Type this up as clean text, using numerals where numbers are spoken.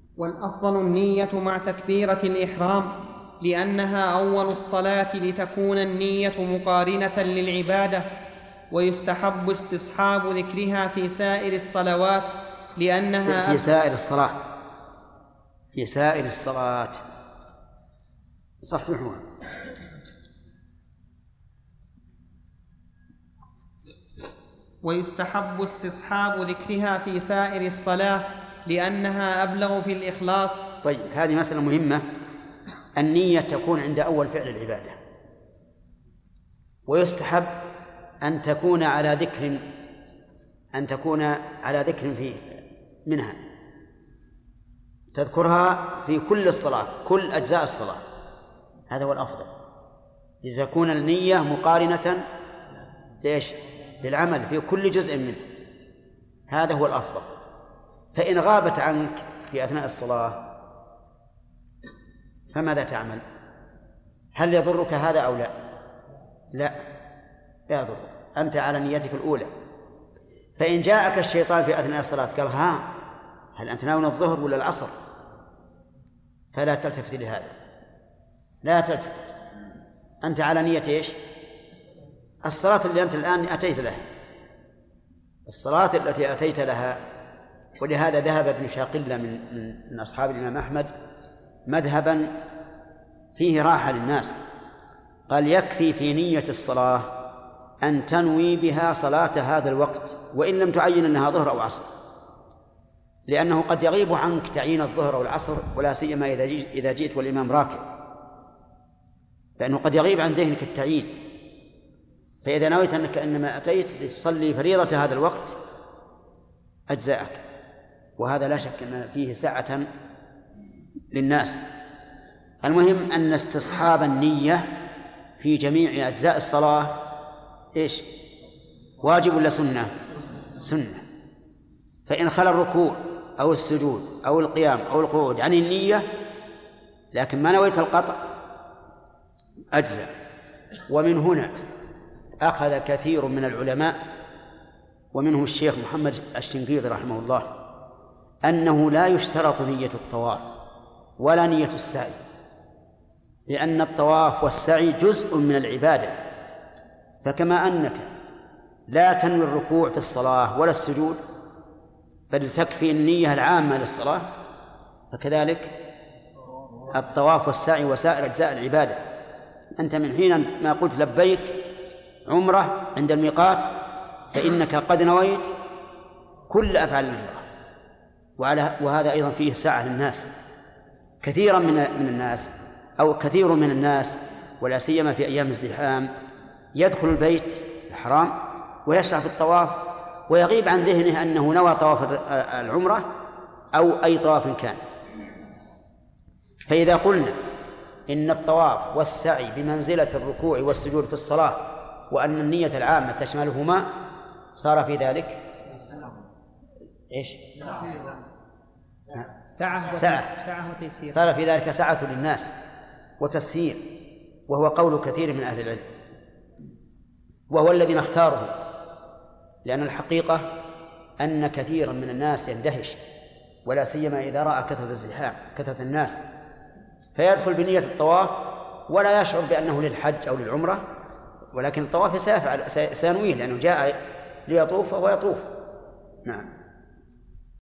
والأفضل النية مع تكبيرة الإحرام، لأنها أول الصلاة لتكون النية مقارنة للعبادة. ويستحب استصحاب ذكرها في سائر الصلوات، لأنها في سائر الصلاة صحيحون. ويستحب استصحاب ذكرها في سائر الصلاة، لأنها أبلغ في الإخلاص. طيب، هذه مسألة مهمة. النية تكون عند أول فعل العبادة، ويستحب أن تكون على ذكر فيه منها، تذكرها في كل الصلاة، كل أجزاء الصلاة. هذا هو الأفضل، لتكون النية مقارنة للعمل في كل جزء منه. هذا هو الأفضل. فإن غابت عنك في أثناء الصلاة فماذا تعمل؟ هل يضرك هذا أو لا؟ لا يضر، أنت على نيتك الأولى. فإن جاءك الشيطان في أثناء الصلاة قال هل أنت ناوي الظهر ولا العصر؟ فلا تلتفت لهذا، لا تلتفت، أنت على نية الصلاة اللي أنت الآن أتيت لها، الصلاة التي أتيت لها. ولهذا ذهب ابن شاقلة من أصحاب الإمام أحمد مذهبا فيه راحة للناس، قال يكفي في نية الصلاة أن تنوي بها صلاة هذا الوقت، وإن لم تعين أنها ظهر أو عصر، لأنه قد يغيب عنك تعيين الظهر أو العصر، ولا سيما إذا جئت والإمام راكع، لأنه قد يغيب عن ذهنك التعيين. فإذا نويت أنك إنما أتيت لتصلي فريضة هذا الوقت أجزاءك، وهذا لا شك أن فيه سعة للناس. المهم أن استصحاب النية في جميع أجزاء الصلاة واجب ولا سنة؟ سنة. فإن خلا الركوع أو السجود أو القيام أو القعود عن النية لكن ما نويت القطع أجزاء. ومن هنا أخذ كثير من العلماء ومنهم الشيخ محمد الشنقيطي رحمه الله أنه لا يشترط نية الطواف ولا نية السعي، لأن الطواف والسعي جزء من العبادة. فكما أنك لا تنوي الركوع في الصلاة ولا السجود بل تكفي النية العامة للصلاة، فكذلك الطواف والسعي وسائر أجزاء العبادة. أنت من حين ما قلت لبيك عمرة عند الميقات فإنك قد نويت كل أفعال العمرة. وهذا أيضا فيه سعة للناس. كثير من الناس ولا سيما في أيام الزحام يدخل البيت الحرام ويشرع في الطواف ويغيب عن ذهنه أنه نوى طواف العمرة أو أي طواف كان. فإذا قلنا إن الطواف والسعي بمنزلة الركوع والسجود في الصلاة وأن النية العامة تشملهما صار في ذلك سعة وتيسير، صار في ذلك سعة للناس وتسهيل، وهو قول كثير من أهل العلم، وهو الذي نختاره. لأن الحقيقة أن كثيرا من الناس يندهش ولا سيما إذا رأى كثرة الزحام كثرة الناس فيدخل بنية الطواف ولا يشعر بأنه للحج أو للعمرة، ولكن الطواف سينويه لأنه جاء ليطوف وهو يطوف. نعم.